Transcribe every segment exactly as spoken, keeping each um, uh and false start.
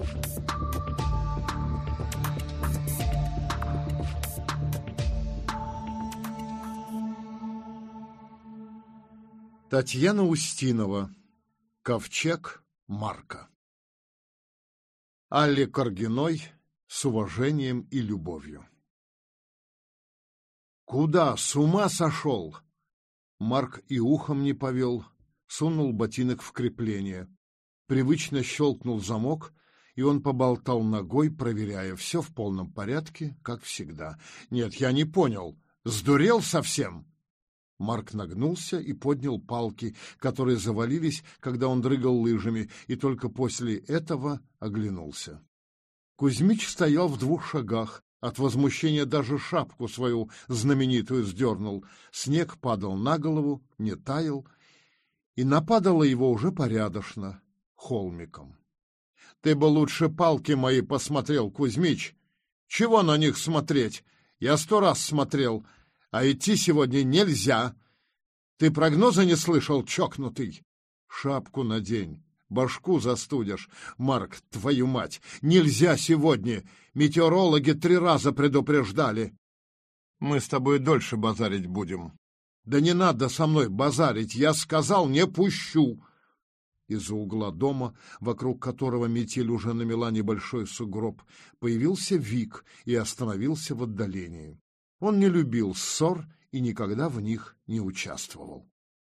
Татьяна Устинова. Ковчег Марка. Алле Каргиной с уважением и любовью. Куда? С ума сошел? Марк и ухом не повел, сунул ботинок в крепление. Привычно щелкнул замок, и он поболтал ногой, проверяя, все в полном порядке, как всегда. Нет, я не понял. Сдурел совсем? Марк нагнулся и поднял палки, которые завалились, когда он дрыгал лыжами, и только после этого оглянулся. Кузьмич стоял в двух шагах. От возмущения даже шапку свою знаменитую сдернул. Снег падал на голову, не таял, и нападало его уже порядочно, холмиком. — Ты бы лучше палки мои посмотрел, Кузьмич. Чего на них смотреть? Я сто раз смотрел. А идти сегодня нельзя. Ты прогноза не слышал, чокнутый? Шапку надень, башку застудишь. Марк, твою мать, нельзя сегодня. Метеорологи три раза предупреждали. Мы с тобой дольше базарить будем. Да не надо со мной базарить, я сказал, не пущу. Из-за угла дома, вокруг которого метель уже намела небольшой сугроб, появился Вик и остановился в отдалении. Он не любил ссор и никогда в них не участвовал.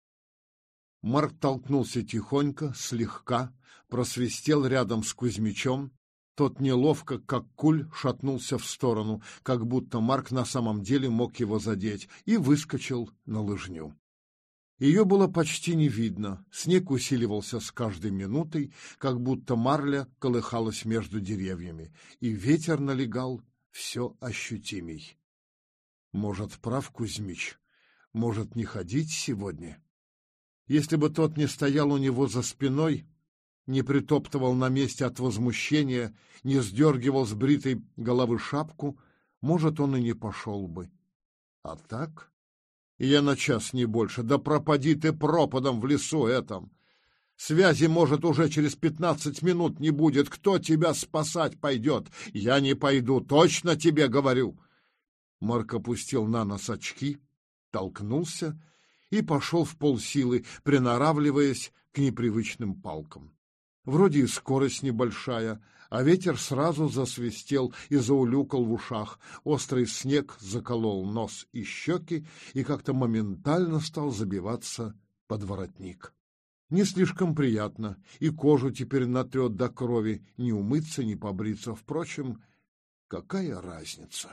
Марк толкнулся тихонько, слегка, просвистел рядом с Кузьмичом. Тот неловко, как куль, шатнулся в сторону, как будто Марк на самом деле мог его задеть, и выскочил на лыжню. Ее было почти не видно, снег усиливался с каждой минутой, как будто марля колыхалась между деревьями, и ветер налегал все ощутимей. Может, прав Кузьмич, может, не ходить сегодня? Если бы тот не стоял у него за спиной, не притоптывал на месте от возмущения, не сдергивал с бритой головы шапку, может, он и не пошел бы. А так? Я на час не больше, да пропади ты пропадом в лесу этом. Связи, может, уже через пятнадцать минут не будет. Кто тебя спасать пойдет? Я не пойду, точно тебе говорю. Марк опустил на нос очки, толкнулся и пошел в полсилы, приноравливаясь к непривычным палкам. Вроде и скорость небольшая, а ветер сразу засвистел и заулюкал в ушах. Острый снег заколол нос и щеки и как-то моментально стал забиваться под воротник. Не слишком приятно, и кожу теперь натрет до крови, не умыться, не побриться. Впрочем, какая разница?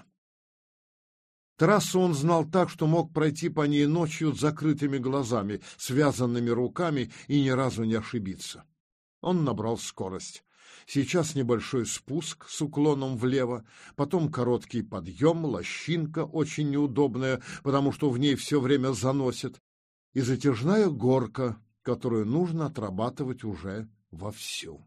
Трассу он знал так, что мог пройти по ней ночью с закрытыми глазами, связанными руками и ни разу не ошибиться. Он набрал скорость. Сейчас небольшой спуск с уклоном влево, потом короткий подъем, лощинка очень неудобная, потому что в ней все время заносит, и затяжная горка, которую нужно отрабатывать уже вовсю.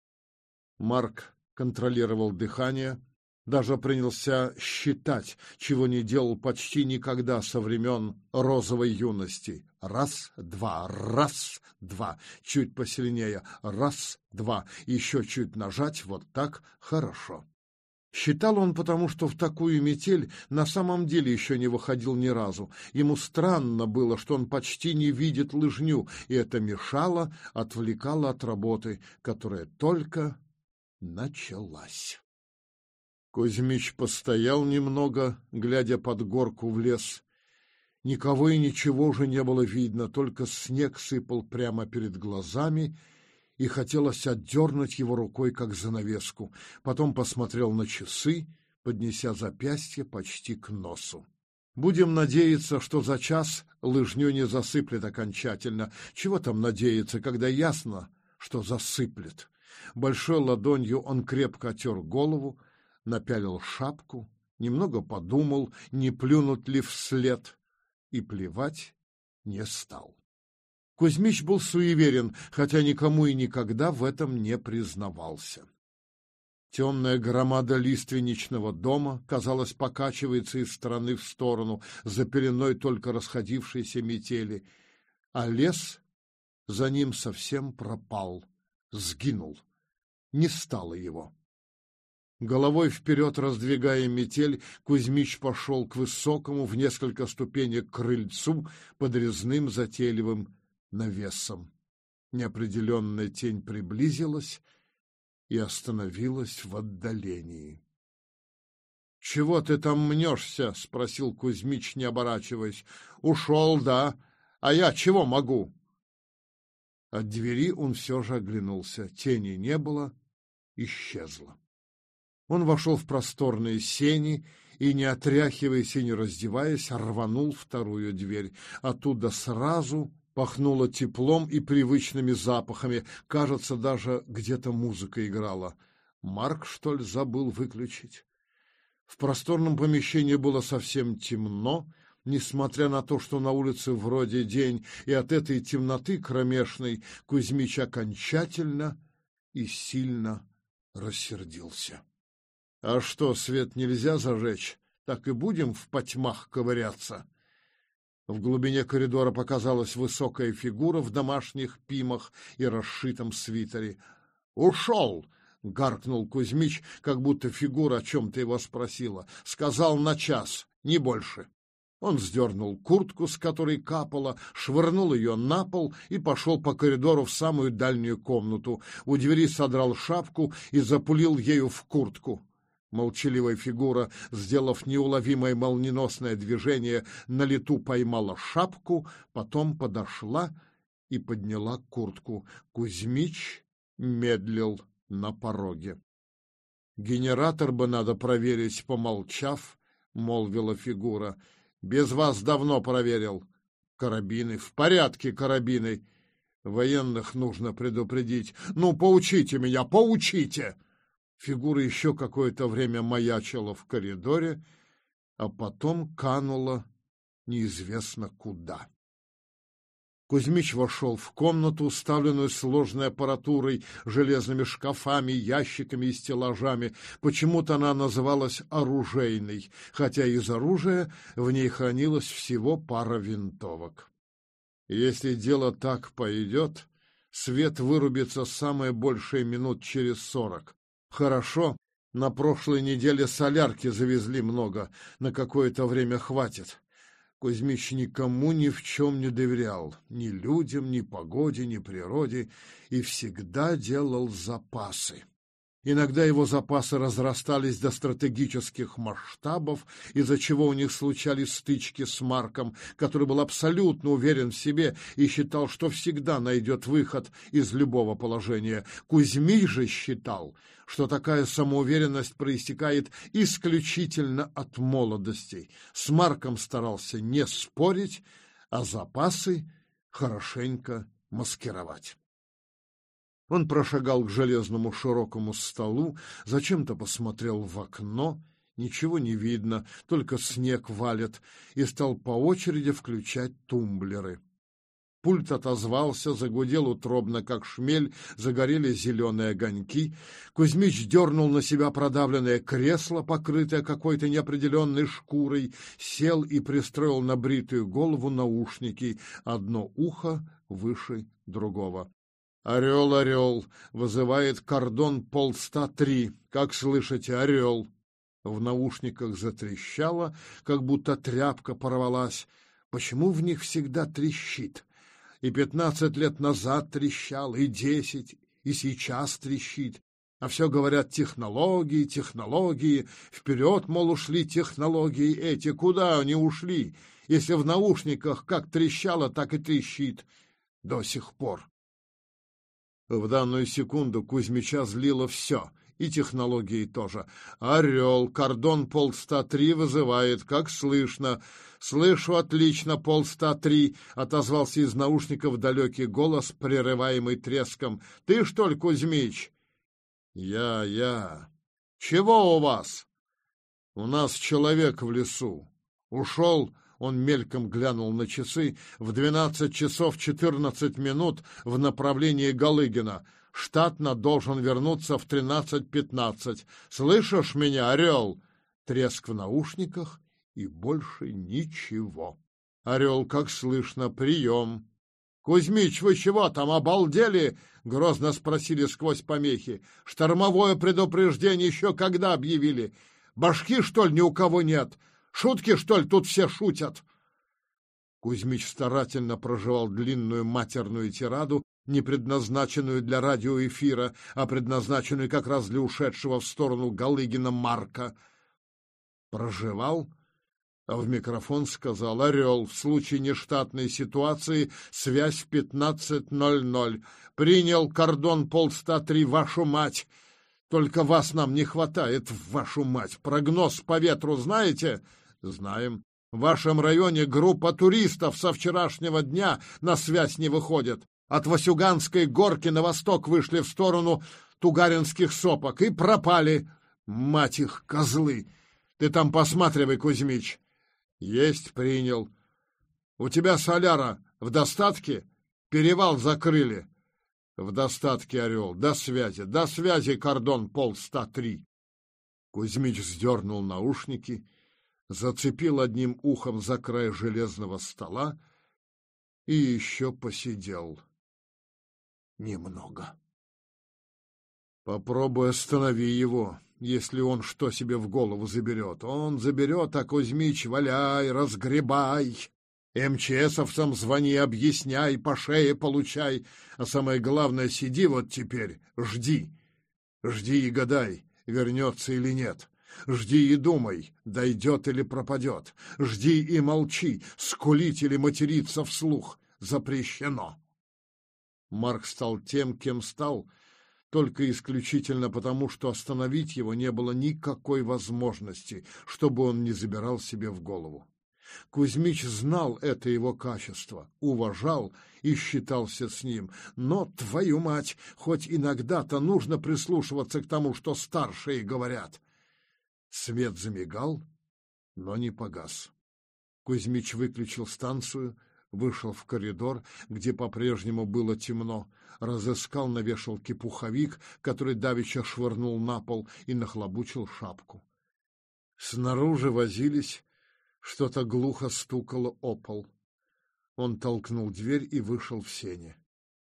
Марк контролировал дыхание, даже принялся считать, чего не делал почти никогда со времен розовой юности. Раз, два, раз, два. Чуть посильнее. Раз, два. Еще чуть нажать. Вот так. Хорошо. Считал он потому, что в такую метель на самом деле еще не выходил ни разу. Ему странно было, что он почти не видит лыжню, и это мешало, отвлекало от работы, которая только началась. Кузьмич постоял немного, глядя под горку в лес. Никого и ничего уже не было видно, только снег сыпал прямо перед глазами, и хотелось отдернуть его рукой, как занавеску. Потом посмотрел на часы, поднеся запястье почти к носу. Будем надеяться, что за час лыжню не засыплет окончательно. Чего там надеяться, когда ясно, что засыплет? Большой ладонью он крепко отер голову, напялил шапку, немного подумал, не плюнуть ли вслед, и плевать не стал. Кузьмич был суеверен, хотя никому и никогда в этом не признавался. Темная громада лиственничного дома, казалось, покачивается из стороны в сторону, за пеленой только расходившейся метели, а лес за ним совсем пропал, сгинул. не стало его. Головой вперед раздвигая метель, Кузьмич пошел к высокому в несколько ступенек крыльцу под резным затейливым навесом. Неопределенная тень приблизилась и остановилась в отдалении. — Чего ты там мнешься? — спросил Кузьмич, не оборачиваясь. — Ушел, да. А я чего могу? От двери он все же оглянулся. Тени не было, исчезла. Он вошел в просторные сени и, не отряхиваясь и не раздеваясь, рванул вторую дверь. Оттуда сразу пахнуло теплом и привычными запахами. Кажется, даже где-то музыка играла. Марк, что ли, забыл выключить? В просторном помещении было совсем темно, несмотря на то, что на улице вроде день, и от этой темноты кромешной Кузьмич окончательно и сильно рассердился. — А что, свет нельзя зажечь? Так и будем в потьмах ковыряться? В глубине коридора показалась высокая фигура в домашних пимах и расшитом свитере. «Ушел!» — гаркнул Кузьмич, как будто фигура о чем-то его спросила. «Сказал на час, не больше». Он сдернул куртку, с которой капало, швырнул ее на пол и пошел по коридору в самую дальнюю комнату. У двери содрал шапку и запулил ею в куртку. Молчаливая фигура, сделав неуловимое молниеносное движение, на лету поймала шапку, потом подошла и подняла куртку. Кузьмич медлил на пороге. — Генератор бы надо проверить, помолчав, — молвила фигура. — Без вас давно проверил. — Карабины. — В порядке, карабины. Военных нужно предупредить. — Ну, поучите меня, поучите! Фигура еще какое-то время маячила в коридоре, а потом канула неизвестно куда. Кузьмич вошел в комнату, уставленную сложной аппаратурой, железными шкафами, ящиками и стеллажами. Почему-то она называлась оружейной, хотя из оружия в ней хранилось всего пара винтовок. Если дело так пойдет, свет вырубится самое большее минут через сорок. Хорошо, на прошлой неделе солярки завезли много, на какое-то время хватит. Кузьмич никому ни в чем не доверял, ни людям, ни погоде, ни природе, и всегда делал запасы. Иногда его запасы разрастались до стратегических масштабов, из-за чего у них случались стычки с Марком, который был абсолютно уверен в себе и считал, что всегда найдет выход из любого положения. Кузьмич же считал, что такая самоуверенность проистекает исключительно от молодости. С Марком старался не спорить, а запасы хорошенько маскировать. Он прошагал к железному широкому столу, зачем-то посмотрел в окно, ничего не видно, только снег валит, и стал по очереди включать тумблеры. Пульт отозвался, загудел утробно, как шмель, загорели зеленые огоньки. Кузьмич дернул на себя продавленное кресло, покрытое какой-то неопределенной шкурой, сел и пристроил на бритую голову наушники, одно ухо выше другого. «Орел, орел!» — вызывает кордон полста три. Как слышите, орел? В наушниках затрещало, как будто тряпка порвалась. Почему в них всегда трещит? И пятнадцать лет назад трещал, и десять, и сейчас трещит. А все говорят технологии, технологии. Вперед, мол, ушли технологии эти. Куда они ушли? Если в наушниках как трещало, так и трещит до сих пор. В данную секунду Кузьмича злило все, и технологии тоже. «Орел, кордон полста три вызывает, как слышно». «Слышу отлично, полста три», — отозвался из наушников далекий голос, прерываемый треском. «Ты, что ли, Кузьмич?» «Я, я. Чего у вас?» «У нас человек в лесу. Ушел». Он мельком глянул на часы. В двенадцать часов четырнадцать минут в направлении Галыгина. Штатно должен вернуться в тринадцать пятнадцать. Слышишь меня, орел? Треск в наушниках и больше ничего. Орел, как слышно, прием. «Кузьмич, вы чего там, обалдели?» — грозно спросили сквозь помехи. «Штормовое предупреждение еще когда объявили? Башки, что ли, ни у кого нет? Шутки, что ли, тут все шутят?» Кузьмич старательно прожевал длинную матерную тираду, не предназначенную для радиоэфира, а предназначенную как раз для ушедшего в сторону Галыгина Марка. Прожевал, а в микрофон сказал: «Орел, в случае нештатной ситуации связь в пятнадцать ноль ноль. Принял кордон полста три, вашу мать. Только вас нам не хватает, вашу мать. Прогноз по ветру знаете?» «Знаем. В вашем районе группа туристов со вчерашнего дня на связь не выходит. От Васюганской горки на восток вышли в сторону Тугаринских сопок и пропали. Мать их, козлы! Ты там посматривай, Кузьмич». «Есть, принял. У тебя соляра в достатке? Перевал закрыли». «В достатке, Орел. До связи. До связи, кордон полста три». Кузьмич сдернул наушники, зацепил одним ухом за край железного стола и еще посидел немного. «Попробуй останови его, если он что себе в голову заберет. Он заберет, а Кузьмич валяй, разгребай. МЧСовцам звони, объясняй, по шее получай. А самое главное, сиди вот теперь, жди. Жди и гадай, вернется или нет. Жди и думай, дойдет или пропадет. Жди и молчи, скулить или материться вслух запрещено». Марк стал тем, кем стал, только исключительно потому, что остановить его не было никакой возможности, чтобы он не забирал себе в голову. Кузьмич знал это его качество, уважал и считался с ним. Но, твою мать, хоть иногда-то нужно прислушиваться к тому, что старшие говорят. Свет замигал, но не погас. Кузьмич выключил станцию, вышел в коридор, где по-прежнему было темно, разыскал на вешалке пуховик, который давеча швырнул на пол, и нахлобучил шапку. Снаружи возились, что-то глухо стукало о пол. Он толкнул дверь и вышел в сени.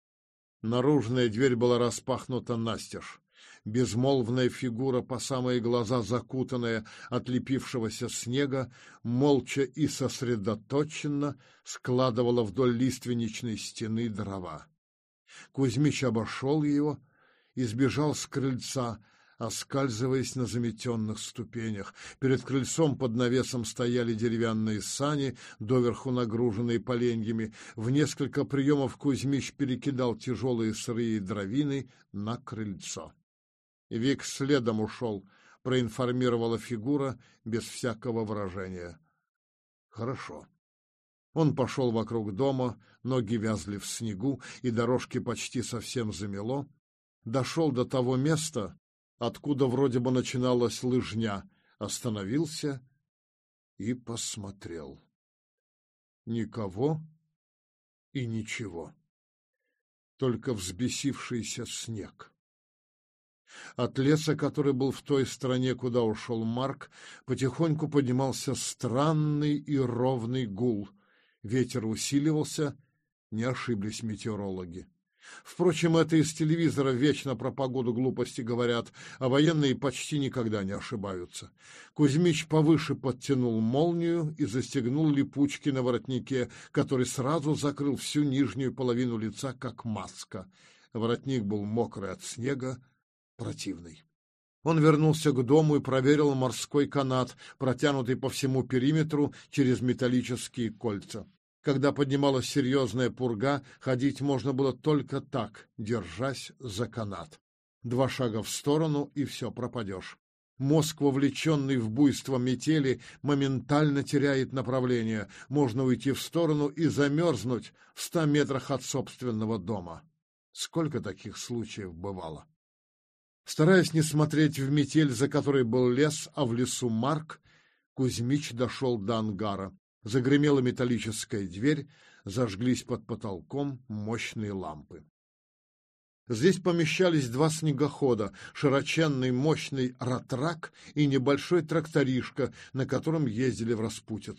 Наружная дверь была распахнута настежь. Безмолвная фигура, по самые глаза закутанная от лепившегося снега, молча и сосредоточенно складывала вдоль лиственничной стены дрова. Кузьмич обошел его и сбежал с крыльца, оскальзываясь на заметенных ступенях. Перед крыльцом под навесом стояли деревянные сани, доверху нагруженные поленьями. В несколько приемов Кузьмич перекидал тяжелые сырые дровины на крыльцо. Вик следом ушел, проинформировала фигура без всякого выражения. Хорошо. Он пошел вокруг дома, ноги вязли в снегу, и дорожки почти совсем замело. Дошел до того места, откуда вроде бы начиналась лыжня, остановился и посмотрел. Никого и ничего. Только взбесившийся снег. От леса, который был в той стороне, куда ушел Марк, потихоньку поднимался странный и ровный гул. Ветер усиливался, не ошиблись метеорологи. Впрочем, это из телевизора вечно про погоду глупости говорят, а военные почти никогда не ошибаются. Кузьмич повыше подтянул молнию и застегнул липучки на воротнике, который сразу закрыл всю нижнюю половину лица, как маска. Воротник был мокрый от снега, противный. Он вернулся к дому и проверил морской канат, протянутый по всему периметру через металлические кольца. Когда поднималась серьезная пурга, ходить можно было только так, держась за канат. Два шага в сторону, и все, пропадешь. Мозг, вовлеченный в буйство метели, моментально теряет направление. Можно уйти в сторону и замерзнуть в ста метрах от собственного дома. Сколько таких случаев бывало? Стараясь не смотреть в метель, за которой был лес, а в лесу Марк, Кузьмич дошел до ангара. Загремела металлическая дверь, зажглись под потолком мощные лампы. Здесь помещались два снегохода, широченный мощный ратрак и небольшой тракторишка, на котором ездили в распутицу.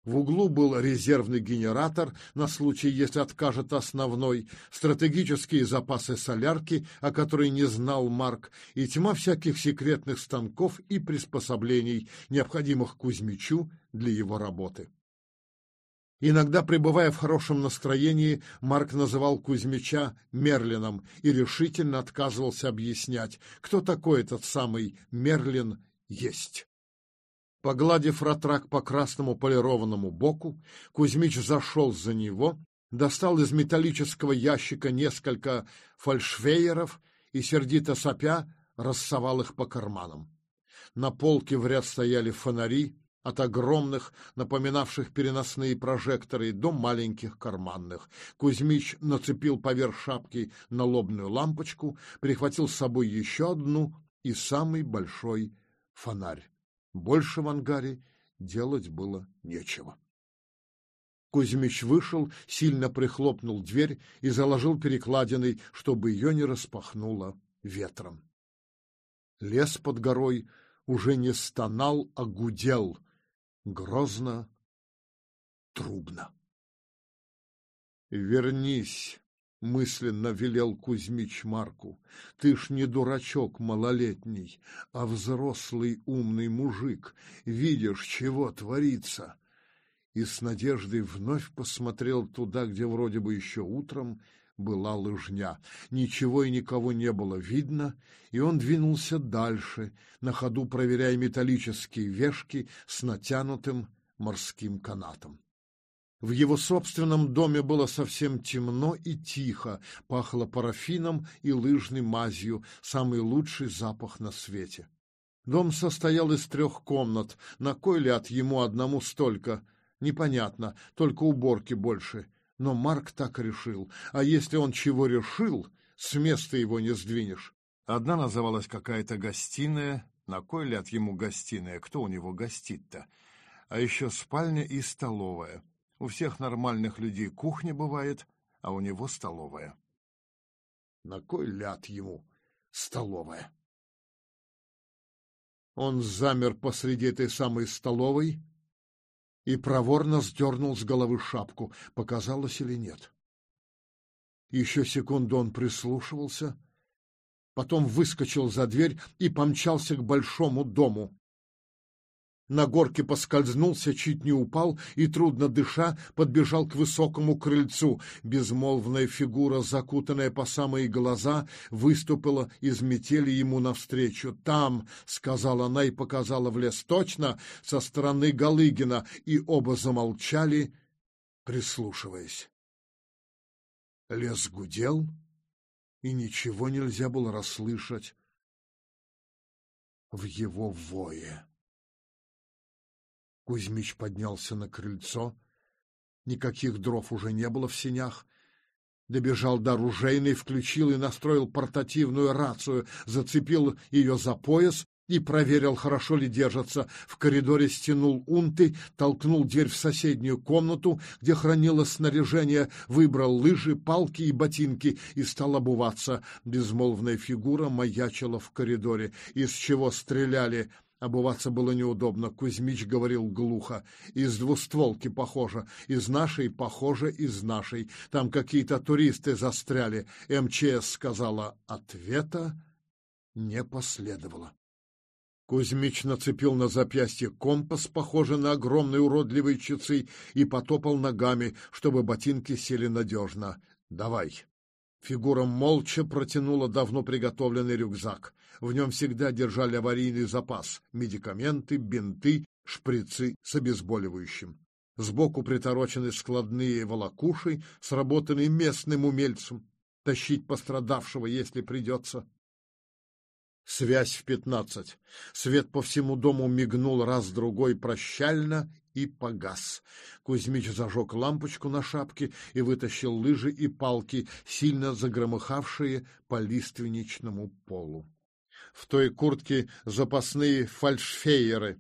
В углу был резервный генератор на случай, если откажет основной, стратегические запасы солярки, о которой не знал Марк, и тьма всяких секретных станков и приспособлений, необходимых Кузьмичу для его работы. Иногда, пребывая в хорошем настроении, Марк называл Кузьмича Мерлином и решительно отказывался объяснять, кто такой этот самый Мерлин есть. Погладив ратрак по красному полированному боку, Кузьмич зашел за него, достал из металлического ящика несколько фальшвейеров и, сердито сопя, рассовал их по карманам. На полке в ряд стояли фонари, от огромных, напоминавших переносные прожекторы, до маленьких карманных. Кузьмич нацепил поверх шапки налобную лампочку, прихватил с собой еще одну и самый большой фонарь. Больше в ангаре делать было нечего. Кузьмич вышел, сильно прихлопнул дверь и заложил перекладиной, чтобы ее не распахнуло ветром. Лес под горой уже не стонал, а гудел, грозно, трубно. «Вернись!» — мысленно велел Кузьмич Марку. «Ты ж не дурачок малолетний, а взрослый умный мужик. Видишь, чего творится!» И с надеждой вновь посмотрел туда, где вроде бы еще утром была лыжня. Ничего и никого не было видно, и он двинулся дальше, на ходу проверяя металлические вешки с натянутым морским канатом. В его собственном доме было совсем темно и тихо, пахло парафином и лыжной мазью, самый лучший запах на свете. Дом состоял из трех комнат, на кой ляд ему одному столько, непонятно, только уборки больше. Но Марк так решил, а если он чего решил, с места его не сдвинешь. Одна называлась какая-то гостиная, на кой ляд ему гостиная, кто у него гостит-то? А еще спальня и столовая. У всех нормальных людей кухня бывает, а у него столовая. На кой ляд ему столовая? Он замер посреди этой самой столовой и проворно сдернул с головы шапку, показалось или нет. Еще секунду он прислушивался, потом выскочил за дверь и помчался к большому дому. На горке поскользнулся, чуть не упал и, трудно дыша, подбежал к высокому крыльцу. Безмолвная фигура, закутанная по самые глаза, выступила из метели ему навстречу. «Там», — сказала она и показала в лес, — «точно, со стороны Галыгина», и оба замолчали, прислушиваясь. Лес гудел, и ничего нельзя было расслышать в его вое. Кузьмич поднялся на крыльцо. Никаких дров уже не было в сенях. Добежал до оружейной, включил и настроил портативную рацию, зацепил ее за пояс и проверил, хорошо ли держатся. В коридоре стянул унты, толкнул дверь в соседнюю комнату, где хранилось снаряжение, выбрал лыжи, палки и ботинки и стал обуваться. Безмолвная фигура маячила в коридоре. Из чего стреляли? Обуваться было неудобно. Кузьмич говорил глухо. Из двустволки похоже. Из нашей похоже, из нашей. Там какие-то туристы застряли. эм че эс сказала. Ответа не последовало. Кузьмич нацепил на запястье компас, похожий на огромные уродливые часы, и потопал ногами, чтобы ботинки сели надежно. «Давай». Фигура молча протянула давно приготовленный рюкзак. В нем всегда держали аварийный запас — медикаменты, бинты, шприцы с обезболивающим. Сбоку приторочены складные волокуши, сработанные местным умельцем. Тащить пострадавшего, если придется. Связь в пятнадцать. Свет по всему дому мигнул раз-другой прощально и погас. Кузьмич зажег лампочку на шапке и вытащил лыжи и палки, сильно загромыхавшие по лиственничному полу. В той куртке запасные фальшфейеры.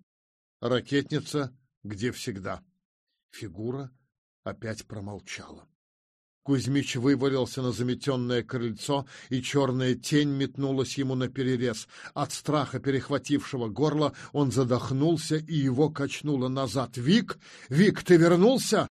Ракетница, где всегда. Фигура опять промолчала. Кузьмич вывалился на заметенное крыльцо, и черная тень метнулась ему наперерез. От страха, перехватившего горло, он задохнулся, и его качнуло назад. «Вик! Вик, ты вернулся?»